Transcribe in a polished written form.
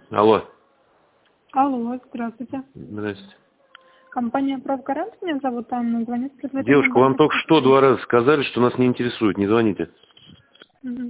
Алло. Алло, здравствуйте. Здравствуйте. Компания «Правгарант», меня зовут Анна, звонит. Девушка, вам только что 2 раза сказали, что нас не интересует, не звоните. Мгм.